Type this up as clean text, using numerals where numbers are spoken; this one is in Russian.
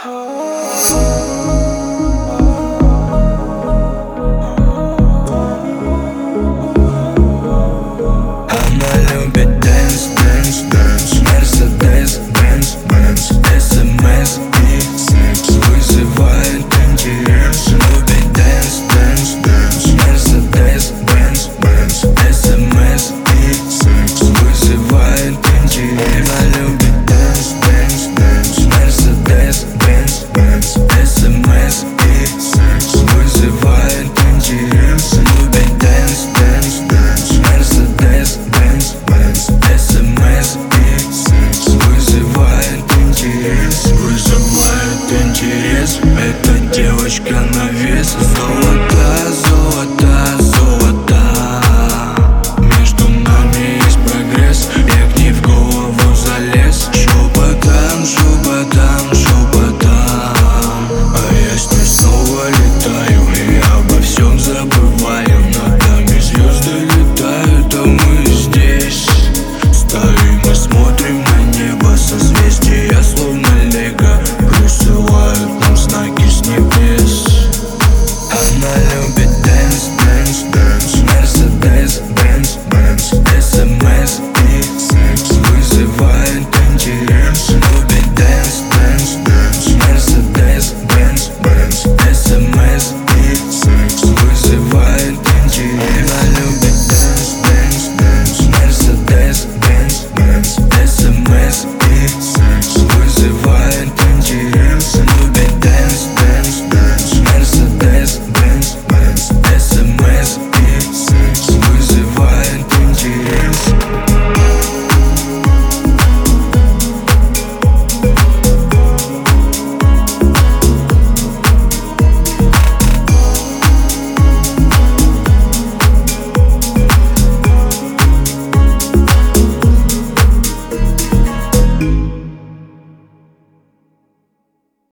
любит дэнс, дэнс, дэнс, Мерседес, Бенц, Бенц, СМС и секс вызывает интерес. Любит дэнс, дэнс, дэнс, Мерседес, Бенц, Бенц, СМС и секс вызывает интерес. Она любит дэнс, дэнс, дэнс, Мерседес, Бенц, Бенц, СМС и секс вызывает интерес. Любит дэнс, дэнс, дэнс, Мерседес, Бенц, Бенц, СМС и секс вызывает интерес. Вызывает интерес. Эта девочка на вес.